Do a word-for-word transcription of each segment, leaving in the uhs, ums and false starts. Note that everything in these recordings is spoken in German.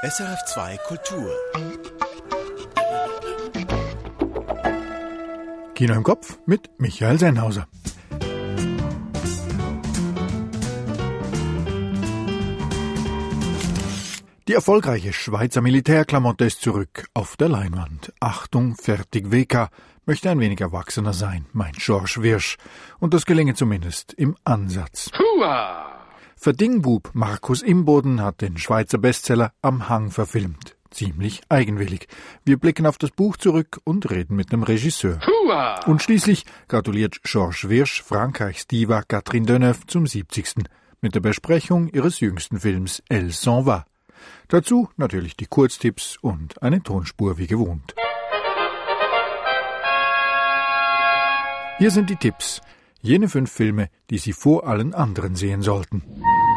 S R F zwei Kultur. Kino im Kopf mit Michael Sennhauser. Die erfolgreiche Schweizer Militärklamotte ist zurück auf der Leinwand. Achtung, fertig, W K möchte ein wenig erwachsener sein, meint Georges Wirsch. Und das gelinge zumindest im Ansatz. Hua! Verdingbub Markus Imboden hat den Schweizer Bestseller Am Hang verfilmt. Ziemlich eigenwillig. Wir blicken auf das Buch zurück und reden mit dem Regisseur. Hua! Und schließlich gratuliert Georges Wirsch Frankreichs Diva Catherine Deneuve zum siebzigsten mit der Besprechung ihres jüngsten Films Elle s'en va. Dazu natürlich die Kurztipps und eine Tonspur wie gewohnt. Hier sind die Tipps, jene fünf Filme, die Sie vor allen anderen sehen sollten.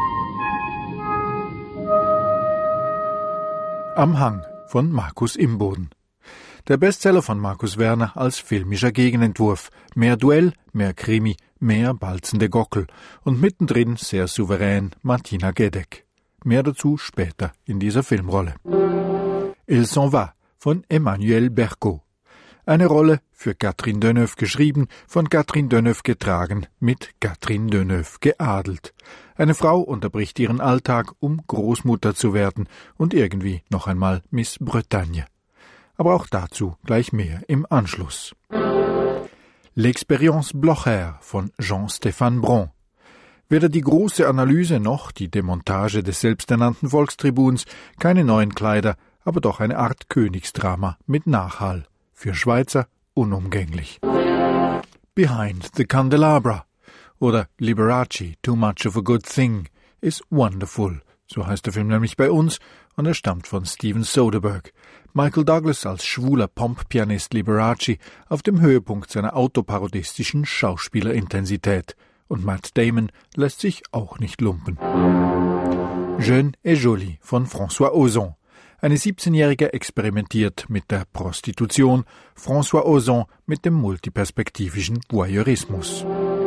Am Hang von Markus Imboden. Der Bestseller von Markus Werner als filmischer Gegenentwurf. Mehr Duell, mehr Krimi, mehr balzende Gockel und mittendrin sehr souverän Martina Gedeck. Mehr dazu später in dieser Filmrolle. Elle s'en va von Emmanuel Berco. Eine Rolle für Catherine Deneuve geschrieben, von Catherine Deneuve getragen, mit Catherine Deneuve geadelt. Eine Frau unterbricht ihren Alltag, um Großmutter zu werden und irgendwie noch einmal Miss Bretagne. Aber auch dazu gleich mehr im Anschluss. L'Expérience Blocher von Jean-Stéphane Bron. Weder die große Analyse noch die Demontage des selbsternannten Volkstribuns, keine neuen Kleider, aber doch eine Art Königsdrama mit Nachhall. Für Schweizer unumgänglich. Behind the Candelabra oder Liberace, Too Much of a Good Thing is Wonderful. So heißt der Film nämlich bei uns und er stammt von Steven Soderbergh. Michael Douglas als schwuler Pomp-Pianist Liberace auf dem Höhepunkt seiner autoparodistischen Schauspielerintensität. Und Matt Damon lässt sich auch nicht lumpen. Jeune et Jolie von François Ozon. Eine siebzehnjährige experimentiert mit der Prostitution, François Ozon mit dem multiperspektivischen Voyeurismus.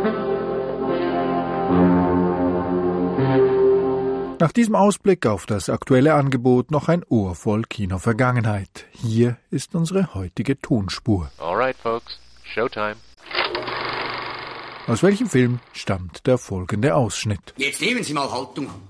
Nach diesem Ausblick auf das aktuelle Angebot noch ein Ohr voll Kino-Vergangenheit. Hier ist unsere heutige Tonspur. Alright, folks, Showtime. Aus welchem Film stammt der folgende Ausschnitt? Jetzt nehmen Sie mal Haltung an.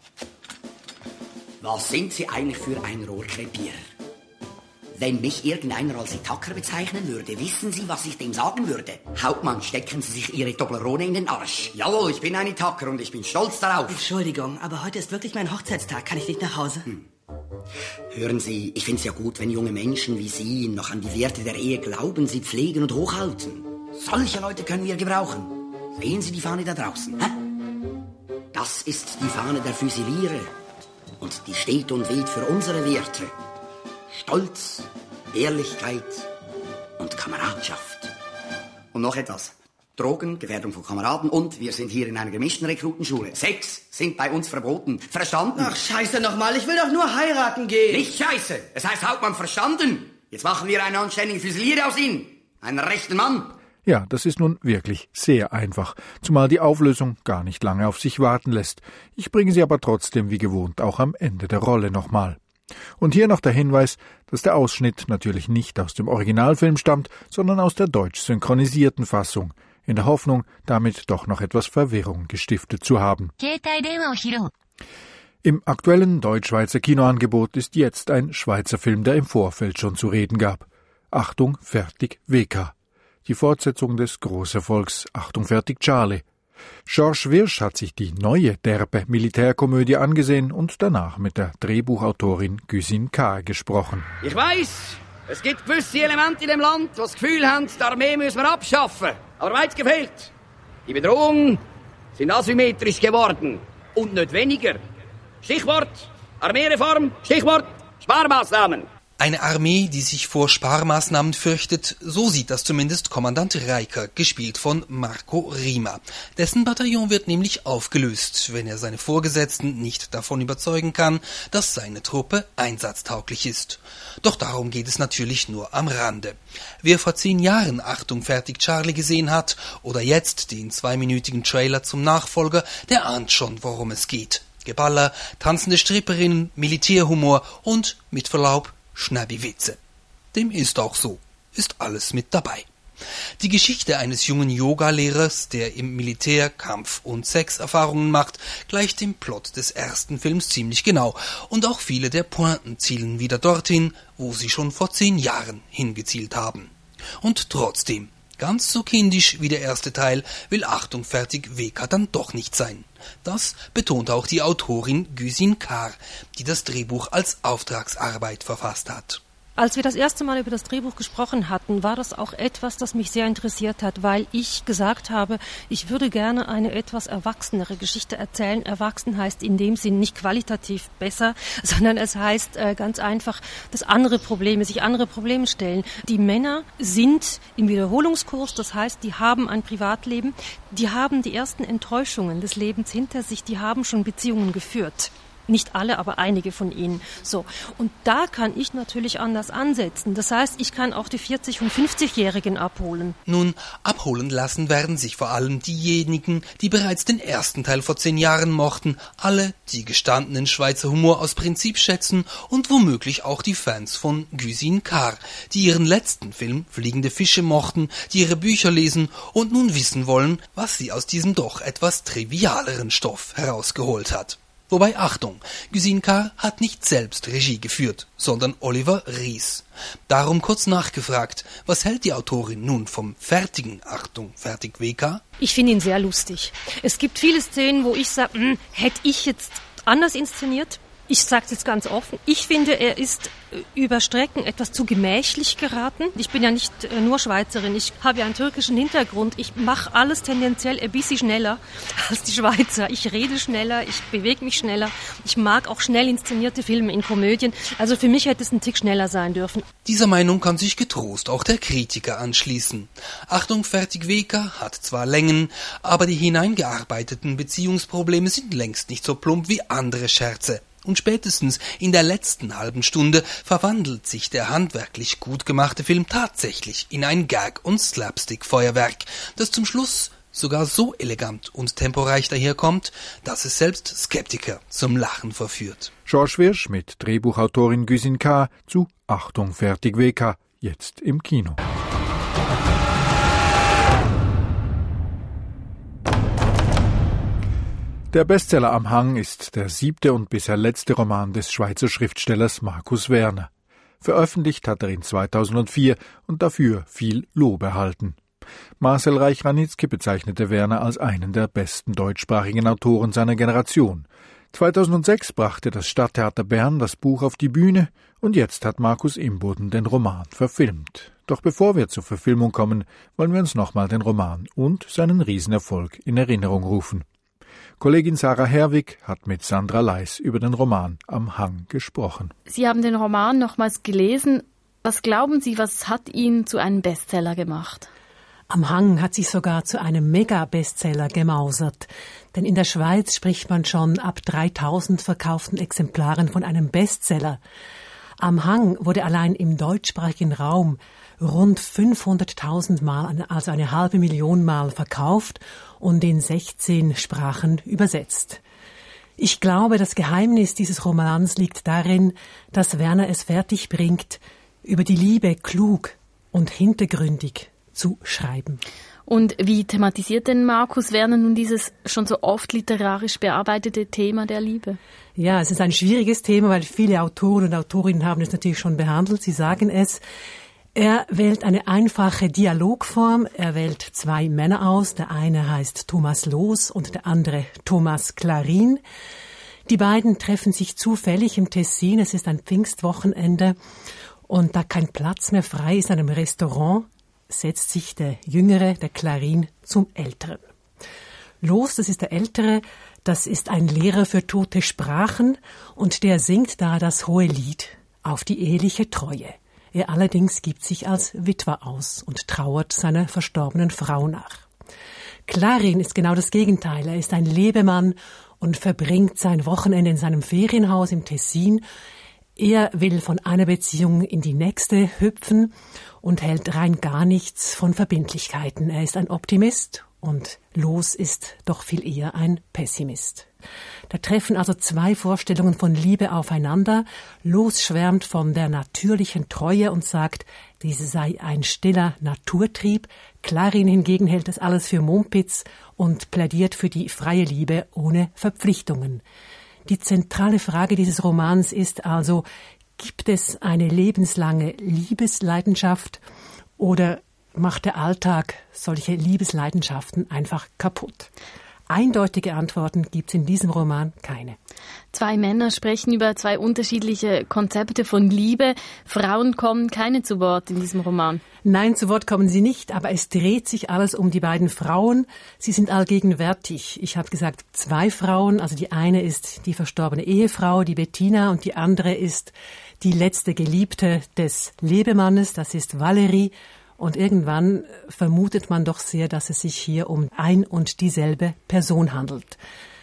Was sind Sie eigentlich für ein Rohrkrepierer? Wenn mich irgendeiner als Itaker bezeichnen würde, wissen Sie, was ich dem sagen würde? Hauptmann, stecken Sie sich Ihre Toblerone in den Arsch. Jawohl, ich bin ein Itaker und ich bin stolz darauf. Entschuldigung, aber heute ist wirklich mein Hochzeitstag. Kann ich nicht nach Hause? Hm. Hören Sie, ich finde es ja gut, wenn junge Menschen wie Sie noch an die Werte der Ehe glauben, sie pflegen und hochhalten. Solche Leute können wir gebrauchen. Sehen Sie die Fahne da draußen? Hä? Das ist die Fahne der Füsiliere. Und die steht und weht für unsere Werte. Stolz, Ehrlichkeit und Kameradschaft. Und noch etwas. Drogen, Gefährdung von Kameraden und wir sind hier in einer gemischten Rekrutenschule. Sex sind bei uns verboten. Verstanden? Ach, scheiße nochmal. Ich will doch nur heiraten gehen. Nicht scheiße. Es heißt Hauptmann verstanden. Jetzt machen wir einen anständigen Füsilier aus Ihnen. Einen rechten Mann. Ja, das ist nun wirklich sehr einfach, zumal die Auflösung gar nicht lange auf sich warten lässt. Ich bringe sie aber trotzdem wie gewohnt auch am Ende der Rolle nochmal. Und hier noch der Hinweis, dass der Ausschnitt natürlich nicht aus dem Originalfilm stammt, sondern aus der deutsch synchronisierten Fassung, in der Hoffnung, damit doch noch etwas Verwirrung gestiftet zu haben. Im aktuellen deutsch-schweizer Kinoangebot ist jetzt ein Schweizer Film, der im Vorfeld schon zu reden gab. Achtung, fertig, W K. Die Fortsetzung des Großerfolgs Achtung, fertig, Charlie. Georges Wirsch hat sich die neue derbe Militärkomödie angesehen und danach mit der Drehbuchautorin Güsin K. gesprochen. Ich weiss, es gibt gewisse Elemente in dem Land, die das Gefühl haben, die Armee müssen wir abschaffen. Aber weit gefehlt. Die Bedrohungen sind asymmetrisch geworden. Und nicht weniger. Stichwort Armeereform, Stichwort Sparmaßnahmen. Eine Armee, die sich vor Sparmaßnahmen fürchtet, so sieht das zumindest Kommandant Reiker, gespielt von Marco Rima. Dessen Bataillon wird nämlich aufgelöst, wenn er seine Vorgesetzten nicht davon überzeugen kann, dass seine Truppe einsatztauglich ist. Doch darum geht es natürlich nur am Rande. Wer vor zehn Jahren Achtung, fertig, Charlie gesehen hat oder jetzt den zweiminütigen Trailer zum Nachfolger, der ahnt schon, worum es geht. Geballer, tanzende Stripperinnen, Militärhumor und, mit Verlaub, Schnabbi-Witze. Dem ist auch so. Ist alles mit dabei. Die Geschichte eines jungen Yoga-Lehrers, der im Militär Kampf- und Sexerfahrungen macht, gleicht dem Plot des ersten Films ziemlich genau. Und auch viele der Pointen zielen wieder dorthin, wo sie schon vor zehn Jahren hingezielt haben. Und trotzdem, ganz so kindisch wie der erste Teil, will Achtung fertig W K dann doch nicht sein. Das betont auch die Autorin Güsin Kar, die das Drehbuch als Auftragsarbeit verfasst hat. Als wir das erste Mal über das Drehbuch gesprochen hatten, war das auch etwas, das mich sehr interessiert hat, weil ich gesagt habe, ich würde gerne eine etwas erwachsenere Geschichte erzählen. Erwachsen heißt in dem Sinn nicht qualitativ besser, sondern es heißt äh, ganz einfach, dass andere Probleme, sich andere Probleme stellen. Die Männer sind im Wiederholungskurs, das heißt, die haben ein Privatleben, die haben die ersten Enttäuschungen des Lebens hinter sich, die haben schon Beziehungen geführt. Nicht alle, aber einige von ihnen. So. Und da kann ich natürlich anders ansetzen. Das heißt, ich kann auch die vierzig- und fünfzigjährigen abholen. Nun, abholen lassen werden sich vor allem diejenigen, die bereits den ersten Teil vor zehn Jahren mochten, alle, die gestandenen Schweizer Humor aus Prinzip schätzen und womöglich auch die Fans von Güsin Kar, die ihren letzten Film Fliegende Fische mochten, die ihre Bücher lesen und nun wissen wollen, was sie aus diesem doch etwas trivialeren Stoff herausgeholt hat. Wobei, Achtung, Güsin Kar hat nicht selbst Regie geführt, sondern Oliver Ries. Darum kurz nachgefragt, was hält die Autorin nun vom fertigen, Achtung, fertig W K? Ich finde ihn sehr lustig. Es gibt viele Szenen, wo ich sage, hätte ich jetzt anders inszeniert? Ich sage es jetzt ganz offen. Ich finde, er ist über Strecken etwas zu gemächlich geraten. Ich bin ja nicht nur Schweizerin, ich habe ja einen türkischen Hintergrund. Ich mache alles tendenziell ein bisschen schneller als die Schweizer. Ich rede schneller, ich bewege mich schneller. Ich mag auch schnell inszenierte Filme in Komödien. Also für mich hätte es ein Tick schneller sein dürfen. Dieser Meinung kann sich getrost auch der Kritiker anschließen. Achtung, fertig W K hat zwar Längen, aber die hineingearbeiteten Beziehungsprobleme sind längst nicht so plump wie andere Scherze. Und spätestens in der letzten halben Stunde verwandelt sich der handwerklich gut gemachte Film tatsächlich in ein Gag- und Slapstick-Feuerwerk, das zum Schluss sogar so elegant und temporeich daherkommt, dass es selbst Skeptiker zum Lachen verführt. George Wirsch mit Drehbuchautorin Güsin Kar zu Achtung, fertig W K, jetzt im Kino. Der Bestseller am Hang ist der siebte und bisher letzte Roman des Schweizer Schriftstellers Markus Werner. Veröffentlicht hat er ihn zweitausendvier und dafür viel Lob erhalten. Marcel Reich-Ranitzky bezeichnete Werner als einen der besten deutschsprachigen Autoren seiner Generation. zweitausendsechs brachte das Stadttheater Bern das Buch auf die Bühne und jetzt hat Markus Imboden den Roman verfilmt. Doch bevor wir zur Verfilmung kommen, wollen wir uns nochmal den Roman und seinen Riesenerfolg in Erinnerung rufen. Kollegin Sarah Herwig hat mit Sandra Leis über den Roman Am Hang gesprochen. Sie haben den Roman nochmals gelesen. Was glauben Sie, was hat ihn zu einem Bestseller gemacht? Am Hang hat sich sogar zu einem Mega-Bestseller gemausert. Denn in der Schweiz spricht man schon ab dreitausend verkauften Exemplaren von einem Bestseller. Am Hang wurde allein im deutschsprachigen Raum rund fünfhunderttausend Mal, also eine halbe Million Mal verkauft und in sechzehn Sprachen übersetzt. Ich glaube, das Geheimnis dieses Romans liegt darin, dass Werner es fertig bringt, über die Liebe klug und hintergründig zu schreiben. Und wie thematisiert denn Markus Werner nun dieses schon so oft literarisch bearbeitete Thema der Liebe? Ja, es ist ein schwieriges Thema, weil viele Autoren und Autorinnen haben es natürlich schon behandelt. Sie sagen es. Er wählt eine einfache Dialogform. Er wählt zwei Männer aus. Der eine heißt Thomas Loos und der andere Thomas Clarin. Die beiden treffen sich zufällig im Tessin. Es ist ein Pfingstwochenende und da kein Platz mehr frei ist in einem Restaurant, setzt sich der Jüngere, der Clarin, zum Älteren. Loos, das ist der Ältere, das ist ein Lehrer für tote Sprachen und der singt da das hohe Lied auf die eheliche Treue. Er allerdings gibt sich als Witwer aus und trauert seiner verstorbenen Frau nach. Clarin ist genau das Gegenteil. Er ist ein Lebemann und verbringt sein Wochenende in seinem Ferienhaus im Tessin. Er will von einer Beziehung in die nächste hüpfen und hält rein gar nichts von Verbindlichkeiten. Er ist ein Optimist und Loos ist doch viel eher ein Pessimist. Da treffen also zwei Vorstellungen von Liebe aufeinander. Los schwärmt von der natürlichen Treue und sagt, diese sei ein stiller Naturtrieb. Clarin hingegen hält das alles für Mumpitz und plädiert für die freie Liebe ohne Verpflichtungen. Die zentrale Frage dieses Romans ist also, gibt es eine lebenslange Liebesleidenschaft oder macht der Alltag solche Liebesleidenschaften einfach kaputt? Eindeutige Antworten gibt es in diesem Roman keine. Zwei Männer sprechen über zwei unterschiedliche Konzepte von Liebe. Frauen kommen keine zu Wort in diesem Roman. Nein, zu Wort kommen sie nicht, aber es dreht sich alles um die beiden Frauen. Sie sind allgegenwärtig. Ich habe gesagt, zwei Frauen. Also die eine ist die verstorbene Ehefrau, die Bettina, und die andere ist die letzte Geliebte des Lebemannes, das ist Valerie. Und irgendwann vermutet man doch sehr, dass es sich hier um ein und dieselbe Person handelt.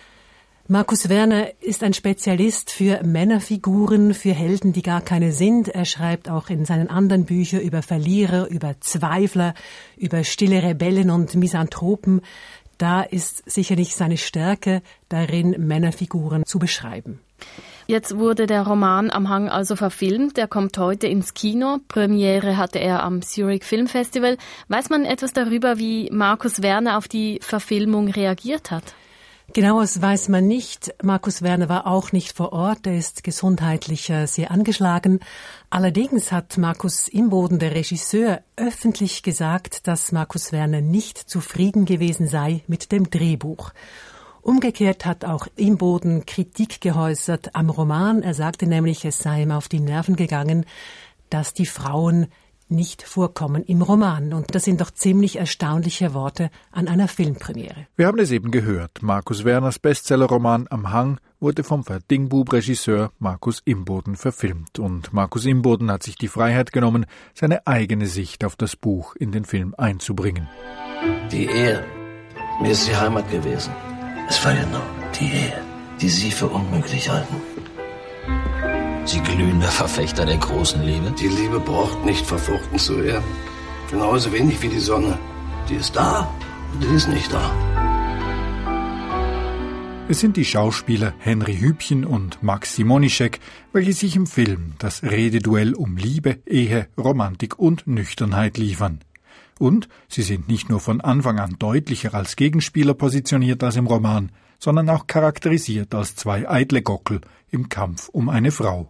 Markus Werner ist ein Spezialist für Männerfiguren, für Helden, die gar keine sind. Er schreibt auch in seinen anderen Büchern über Verlierer, über Zweifler, über stille Rebellen und Misanthropen. Da ist sicherlich seine Stärke darin, Männerfiguren zu beschreiben. Jetzt wurde der Roman Am Hang also verfilmt. Er kommt heute ins Kino. Premiere hatte er am Zurich Film Festival. Weiß man etwas darüber, wie Markus Werner auf die Verfilmung reagiert hat? Genaues weiß man nicht. Markus Werner war auch nicht vor Ort. Er ist gesundheitlich sehr angeschlagen. Allerdings hat Markus Imboden, der Regisseur, öffentlich gesagt, dass Markus Werner nicht zufrieden gewesen sei mit dem Drehbuch. Umgekehrt hat auch Imboden Kritik geäußert am Roman. Er sagte nämlich, es sei ihm auf die Nerven gegangen, dass die Frauen nicht vorkommen im Roman. Und das sind doch ziemlich erstaunliche Worte an einer Filmpremiere. Wir haben es eben gehört. Markus Werners Bestsellerroman Am Hang wurde vom Verdingbub-Regisseur Markus Imboden verfilmt. Und Markus Imboden hat sich die Freiheit genommen, seine eigene Sicht auf das Buch in den Film einzubringen. Die Ehe, mir ist die Heimat gewesen. Es war ja nur die Ehe, die Sie für unmöglich halten. Sie glühender Verfechter der großen Liebe? Die Liebe braucht nicht verfochten zu werden. Genauso wenig wie die Sonne. Die ist da und die ist nicht da. Es sind die Schauspieler Henry Hübchen und Max Simonischek, welche sich im Film das Rededuell um Liebe, Ehe, Romantik und Nüchternheit liefern. Und sie sind nicht nur von Anfang an deutlicher als Gegenspieler positioniert als im Roman, sondern auch charakterisiert als zwei eitle Gockel im Kampf um eine Frau.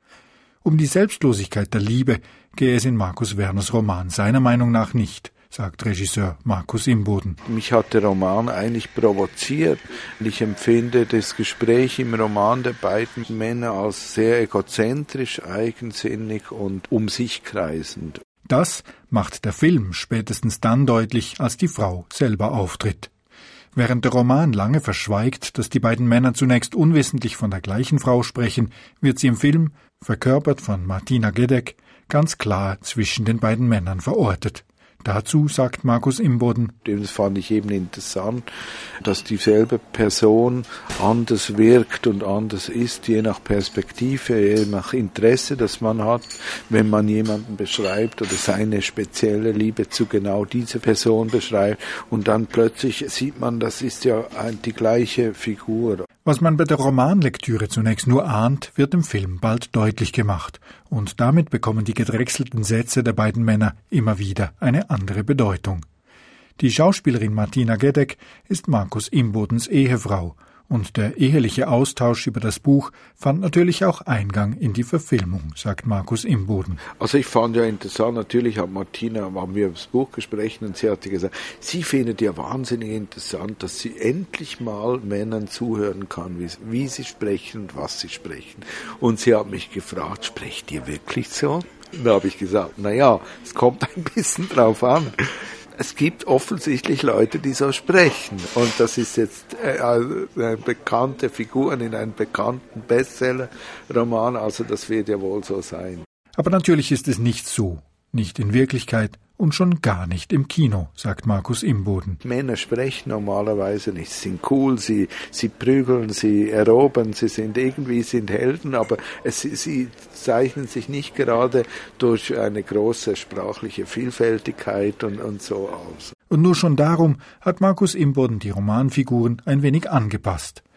Um die Selbstlosigkeit der Liebe gehe es in Markus Werners Roman seiner Meinung nach nicht, sagt Regisseur Markus Imboden. Mich hat der Roman eigentlich provoziert. Ich empfinde das Gespräch im Roman der beiden Männer als sehr egozentrisch, eigensinnig und um sich kreisend. Das macht der Film spätestens dann deutlich, als die Frau selber auftritt. Während der Roman lange verschweigt, dass die beiden Männer zunächst unwissentlich von der gleichen Frau sprechen, wird sie im Film, verkörpert von Martina Gedeck, ganz klar zwischen den beiden Männern verortet. Dazu sagt Markus Imboden: Das fand ich eben interessant, dass dieselbe Person anders wirkt und anders ist, je nach Perspektive, je nach Interesse, das man hat, wenn man jemanden beschreibt oder seine spezielle Liebe zu genau dieser Person beschreibt und dann plötzlich sieht man, das ist ja die gleiche Figur. Was man bei der Romanlektüre zunächst nur ahnt, wird im Film bald deutlich gemacht. Und damit bekommen die gedrechselten Sätze der beiden Männer immer wieder eine andere Bedeutung. Die Schauspielerin Martina Gedeck ist Markus Imbodens Ehefrau. Und der eheliche Austausch über das Buch fand natürlich auch Eingang in die Verfilmung, sagt Markus Imboden. Also ich fand ja interessant, natürlich hat Martina, haben wir über das Buch gesprochen und sie hatte gesagt, sie findet ja wahnsinnig interessant, dass sie endlich mal Männern zuhören kann, wie, wie sie sprechen und was sie sprechen. Und sie hat mich gefragt, sprecht ihr wirklich so? Und da habe ich gesagt, na ja, es kommt ein bisschen drauf an. Es gibt offensichtlich Leute, die so sprechen. Und das ist jetzt äh, eine bekannte Figur in einem bekannten Bestseller-Roman. Also das wird ja wohl so sein. Aber natürlich ist es nicht so. Nicht in Wirklichkeit und schon gar nicht im Kino, sagt Markus Imboden. Männer sprechen normalerweise nicht. Sie sind cool, sie, sie prügeln, sie erobern, sie sind irgendwie sind Helden, aber es, sie zeichnen sich nicht gerade durch eine große sprachliche Vielfältigkeit und, und so aus. Und nur schon darum hat Markus Imboden die Romanfiguren ein wenig angepasst.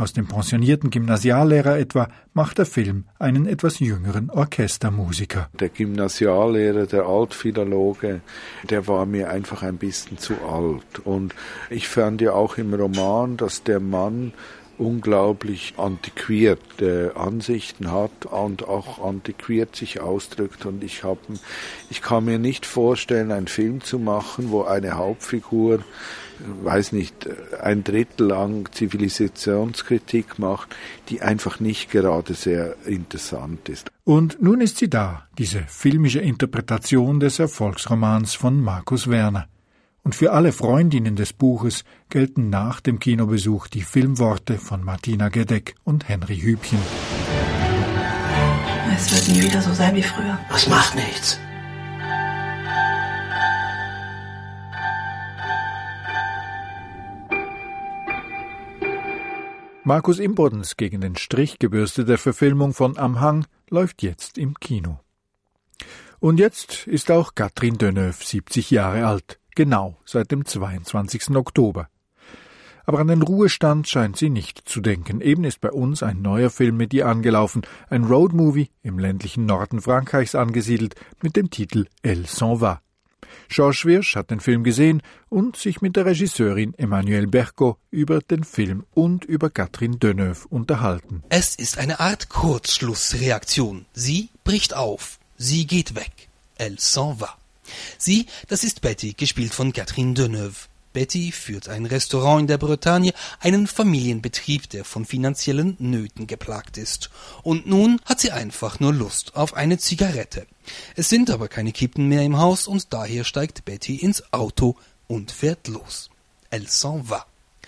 Aus dem pensionierten Gymnasiallehrer etwa macht der Film einen etwas jüngeren Orchestermusiker. Der Gymnasiallehrer, der Altphilologe, der war mir einfach ein bisschen zu alt. Und ich fand ja auch im Roman, dass der Mann unglaublich antiquierte Ansichten hat und auch antiquiert sich ausdrückt. Und ich, hab, ich kann mir nicht vorstellen, einen Film zu machen, wo eine Hauptfigur, weiß nicht, ein Drittel lang Zivilisationskritik macht, die einfach nicht gerade sehr interessant ist. Und nun ist sie da, diese filmische Interpretation des Erfolgsromans von Markus Werner. Und für alle Freundinnen des Buches gelten nach dem Kinobesuch die Filmworte von Martina Gedeck und Henry Hübchen. Es wird nie wieder so sein wie früher. Das macht nichts. Markus Imbodens gegen den Strich gebürstete Verfilmung von Am Hang läuft jetzt im Kino. Und jetzt ist auch Catherine Deneuve siebzig Jahre alt, genau seit dem zweiundzwanzigsten Oktober. Aber an den Ruhestand scheint sie nicht zu denken. Eben ist bei uns ein neuer Film mit ihr angelaufen, ein Roadmovie im ländlichen Norden Frankreichs angesiedelt mit dem Titel Elle s'en va. Georges Wirsch hat den Film gesehen und sich mit der Regisseurin Emmanuelle Bercot über den Film und über Catherine Deneuve unterhalten. Es ist eine Art Kurzschlussreaktion. Sie bricht auf. Sie geht weg. Elle s'en va. Sie, das ist Betty, gespielt von Catherine Deneuve. Betty führt ein Restaurant in der Bretagne, einen Familienbetrieb, der von finanziellen Nöten geplagt ist. Und nun hat sie einfach nur Lust auf eine Zigarette. Es sind aber keine Kippen mehr im Haus und daher steigt Betty ins Auto und fährt los. Elle s'en va.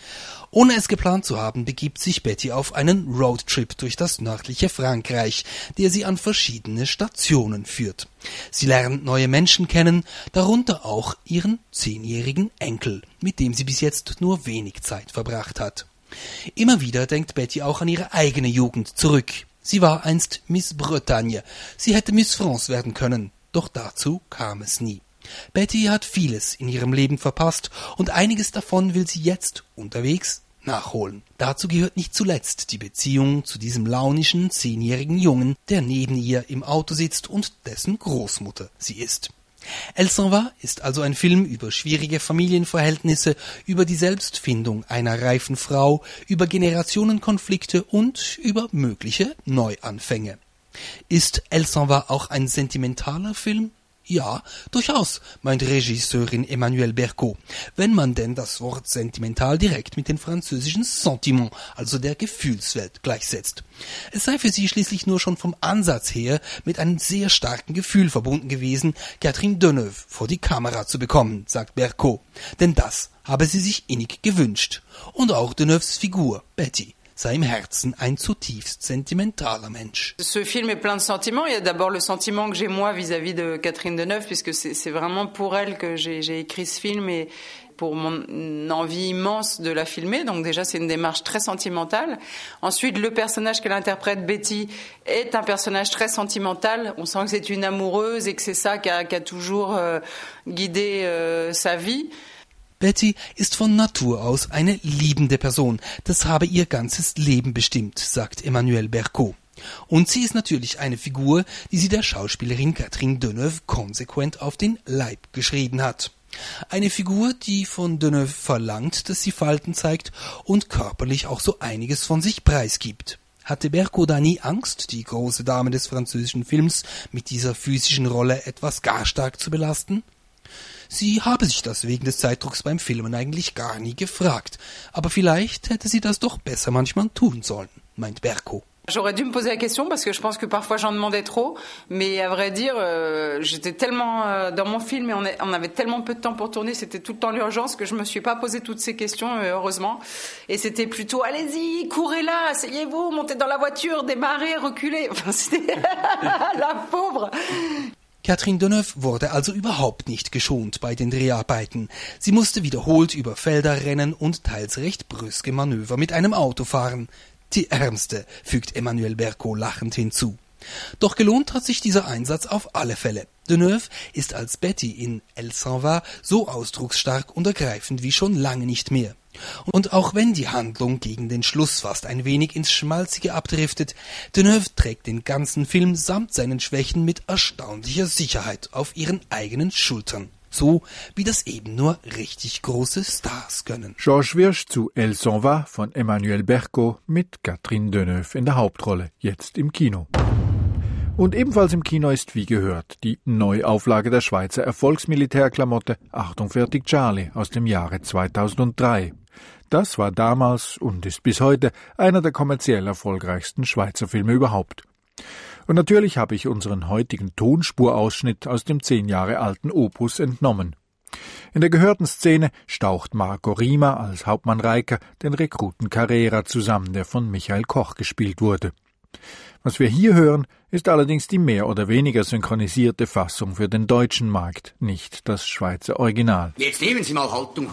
Ohne es geplant zu haben, begibt sich Betty auf einen Roadtrip durch das nördliche Frankreich, der sie an verschiedene Stationen führt. Sie lernt neue Menschen kennen, darunter auch ihren zehnjährigen Enkel, mit dem sie bis jetzt nur wenig Zeit verbracht hat. Immer wieder denkt Betty auch an ihre eigene Jugend zurück. Sie war einst Miss Bretagne. Sie hätte Miss France werden können, doch dazu kam es nie. Betty hat vieles in ihrem Leben verpasst und einiges davon will sie jetzt unterwegs nachholen. Dazu gehört nicht zuletzt die Beziehung zu diesem launischen, zehnjährigen Jungen, der neben ihr im Auto sitzt und dessen Großmutter sie ist. Elle s'en va ist also ein Film über schwierige Familienverhältnisse, über die Selbstfindung einer reifen Frau, über Generationenkonflikte und über mögliche Neuanfänge. Ist Elle s'en va auch ein sentimentaler Film? Ja, durchaus, meint Regisseurin Emmanuelle Bercot, wenn man denn das Wort sentimental direkt mit den französischen Sentiment, also der Gefühlswelt, gleichsetzt. Es sei für sie schließlich nur schon vom Ansatz her mit einem sehr starken Gefühl verbunden gewesen, Catherine Deneuve vor die Kamera zu bekommen, sagt Bercot, denn das habe sie sich innig gewünscht. Und auch Deneuves Figur, Betty, sei im Herzen ein zutiefst sentimentaler Mensch. Ce film est plein de sentiments. Il y a d'abord le sentiment que j'ai moi vis-à-vis de Catherine Deneuve, puisque c'est, c'est vraiment pour elle que j'ai, j'ai écrit ce film et pour mon envie immense de la filmer. Donc déjà, c'est une démarche très sentimentale. Ensuite, le personnage qu'elle interprète, Betty, est un personnage très sentimental. On sent que c'est une amoureuse et que c'est ça qui a, qui a toujours euh, guidé euh, sa vie. Betty ist von Natur aus eine liebende Person. Das habe ihr ganzes Leben bestimmt, sagt Emmanuelle Bercot. Und sie ist natürlich eine Figur, die sie der Schauspielerin Catherine Deneuve konsequent auf den Leib geschrieben hat. Eine Figur, die von Deneuve verlangt, dass sie Falten zeigt und körperlich auch so einiges von sich preisgibt. Hatte Bercot da nie Angst, die große Dame des französischen Films mit dieser physischen Rolle etwas gar stark zu belasten? Sie habe sich das wegen des Zeitdrucks beim Filmen eigentlich gar nie gefragt. Aber vielleicht hätte sie das doch besser manchmal tun sollen, meint Bercot. J'aurais dû me poser la question parce que je pense que parfois j'en demandais trop, mais à vrai dire, euh, j'étais tellement euh, dans mon film et on, est, on avait tellement peu de temps pour tourner, c'était tout le temps l'urgence que je me suis pas posé toutes ces questions, euh, heureusement. Et c'était plutôt, allez-y, courez là, asseyez-vous, montez dans la voiture, démarrez, reculez. Enfin, c'était la pauvre. Catherine Deneuve wurde also überhaupt nicht geschont bei den Dreharbeiten. Sie musste wiederholt über Felder rennen und teils recht brüske Manöver mit einem Auto fahren. Die Ärmste, fügt Emmanuelle Bercot lachend hinzu. Doch gelohnt hat sich dieser Einsatz auf alle Fälle. Deneuve ist als Betty in Elle s'en va so ausdrucksstark und ergreifend wie schon lange nicht mehr. Und auch wenn die Handlung gegen den Schluss fast ein wenig ins Schmalzige abdriftet, Deneuve trägt den ganzen Film samt seinen Schwächen mit erstaunlicher Sicherheit auf ihren eigenen Schultern. So wie das eben nur richtig große Stars können. Georges Wirsch zu Elle s'en va von Emmanuel Berco mit Catherine Deneuve in der Hauptrolle, jetzt im Kino. Und ebenfalls im Kino ist, wie gehört, die Neuauflage der Schweizer Erfolgsmilitärklamotte Achtung fertig Charlie aus dem Jahre zweitausenddrei. Das war damals und ist bis heute einer der kommerziell erfolgreichsten Schweizer Filme überhaupt. Und natürlich habe ich unseren heutigen Tonspurausschnitt aus dem zehn Jahre alten Opus entnommen. In der gehörten Szene staucht Marco Rima als Hauptmann Reiker den Rekruten Carrera zusammen, der von Michael Koch gespielt wurde. Was wir hier hören, ist allerdings die mehr oder weniger synchronisierte Fassung für den deutschen Markt, nicht das Schweizer Original. Jetzt nehmen Sie mal Haltung.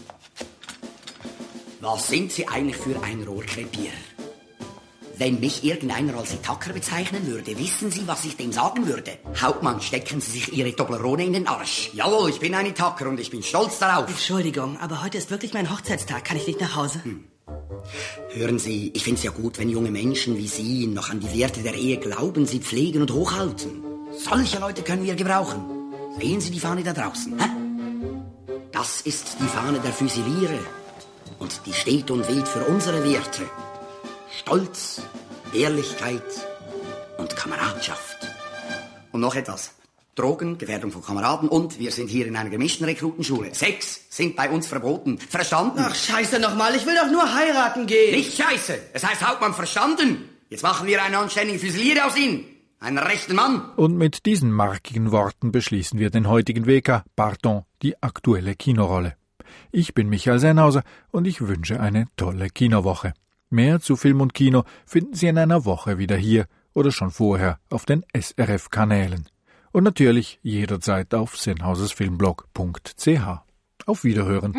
Was sind Sie eigentlich für ein Rohrkrepierer? Wenn mich irgendeiner als Itaker bezeichnen würde, wissen Sie, was ich dem sagen würde? Hauptmann, stecken Sie sich Ihre Toblerone in den Arsch. Jawohl, ich bin ein Itaker und ich bin stolz darauf. Entschuldigung, aber heute ist wirklich mein Hochzeitstag. Kann ich nicht nach Hause? Hm. Hören Sie, ich finde es ja gut, wenn junge Menschen wie Sie noch an die Werte der Ehe glauben, sie pflegen und hochhalten. Solche Leute können wir gebrauchen. Sehen Sie die Fahne da draußen? Hä? Das ist die Fahne der Füsiliere. Und die steht und weht für unsere Werte. Stolz, Ehrlichkeit und Kameradschaft. Und noch etwas. Drogen, Gefährdung von Kameraden und wir sind hier in einer gemischten Rekrutenschule. Sex sind bei uns verboten. Verstanden? Ach, scheiße nochmal. Ich will doch nur heiraten gehen. Nicht scheiße. Es heißt Hauptmann verstanden. Jetzt machen wir einen anständigen Füsilier aus ihm. Einen rechten Mann. Und mit diesen markigen Worten beschließen wir den heutigen W K, pardon, die aktuelle Kinorolle. Ich bin Michael Sennhauser und ich wünsche eine tolle Kinowoche. Mehr zu Film und Kino finden Sie in einer Woche wieder hier oder schon vorher auf den S R F-Kanälen. Und natürlich jederzeit auf sennhausersfilmblog punkt c h. Auf Wiederhören.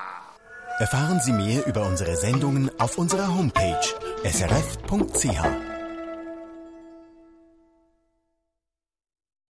Erfahren Sie mehr über unsere Sendungen auf unserer Homepage s r f punkt c h.